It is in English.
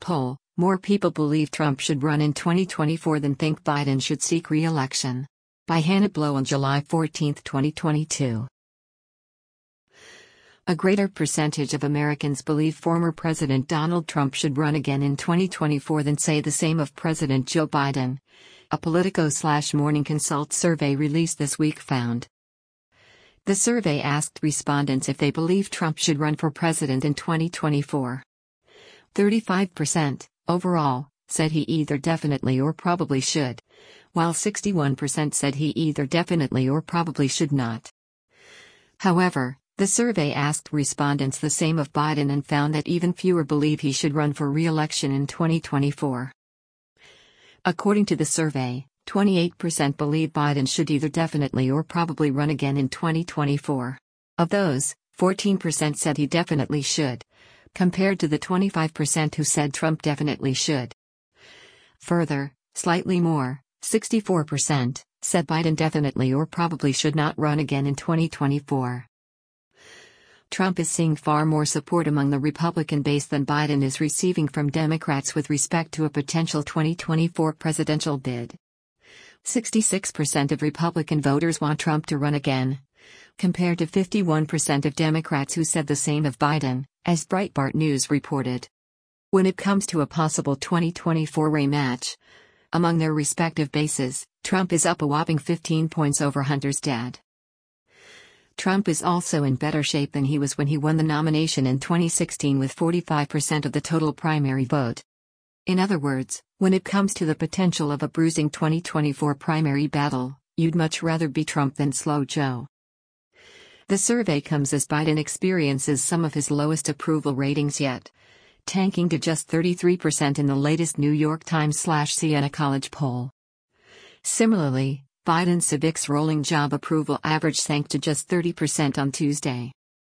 poll, more people believe Trump should run in 2024 than think Biden should seek re-election. By Hannah Blow on July 14, 2022. A greater percentage of Americans believe former President Donald Trump should run again in 2024 than say the same of President Joe Biden. A Politico/Morning Consult survey released this week found. The survey asked respondents if they believe Trump should run for president in 2024. 35%, overall, said he either definitely or probably should, while 61% said he either definitely or probably should not. However, the survey asked respondents the same of Biden and found that even fewer believe he should run for re-election in 2024. According to the survey, 28% believe Biden should either definitely or probably run again in 2024. Of those, 14% said he definitely should, compared to the 25% who said Trump definitely should. Further, slightly more, 64%, said Biden definitely or probably should not run again in 2024. Trump is seeing far more support among the Republican base than Biden is receiving from Democrats with respect to a potential 2024 presidential bid. 66% of Republican voters want Trump to run again, compared to 51% of Democrats who said the same of Biden, as Breitbart News reported. When it comes to a possible 2024 rematch, among their respective bases, Trump is up a whopping 15 points over Hunter's dad. Trump is also in better shape than he was when he won the nomination in 2016 with 45% of the total primary vote. In other words, when it comes to the potential of a bruising 2024 primary battle, you'd much rather be Trump than Slow Joe. The survey comes as Biden experiences some of his lowest approval ratings yet, tanking to just 33% in the latest New York Times/Siena College poll. Similarly, Biden's Civic's rolling job approval average sank to just 30% on Tuesday.